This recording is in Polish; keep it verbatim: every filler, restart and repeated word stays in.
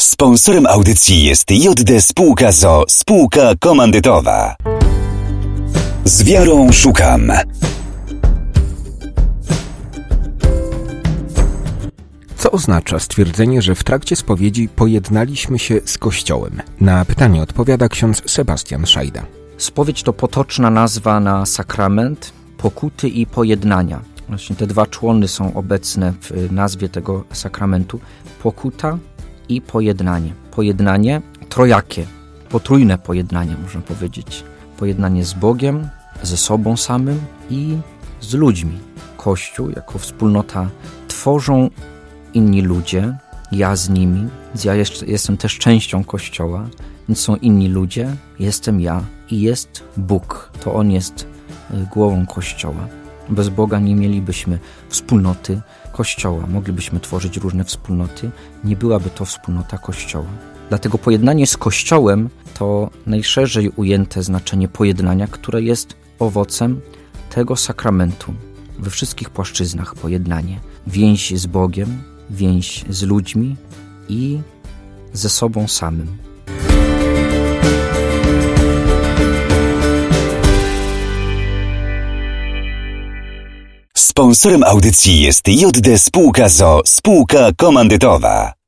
Sponsorem audycji jest J D Spółka z o o, spółka komandytowa. Z wiarą szukam. Co oznacza stwierdzenie, że w trakcie spowiedzi pojednaliśmy się z Kościołem? Na pytanie odpowiada ksiądz Sebastian Szajda. Spowiedź to potoczna nazwa na sakrament pokuty i pojednania. Właśnie te dwa człony są obecne w nazwie tego sakramentu. Pokuta i pojednanie. Pojednanie trojakie, potrójne pojednanie można powiedzieć. Pojednanie z Bogiem, ze sobą samym i z ludźmi. Kościół jako wspólnota tworzą inni ludzie, ja z nimi, ja jeszcze jestem też częścią Kościoła, więc są inni ludzie, jestem ja i jest Bóg. To On jest głową Kościoła. Bez Boga nie mielibyśmy wspólnoty Kościoła. Moglibyśmy tworzyć różne wspólnoty, nie byłaby to wspólnota Kościoła. Dlatego pojednanie z Kościołem to najszerzej ujęte znaczenie pojednania, które jest owocem tego sakramentu. We wszystkich płaszczyznach pojednanie. Więź z Bogiem, więź z ludźmi i ze sobą samym. Sponsorem audycji jest J D Spółka z o o, spółka komandytowa.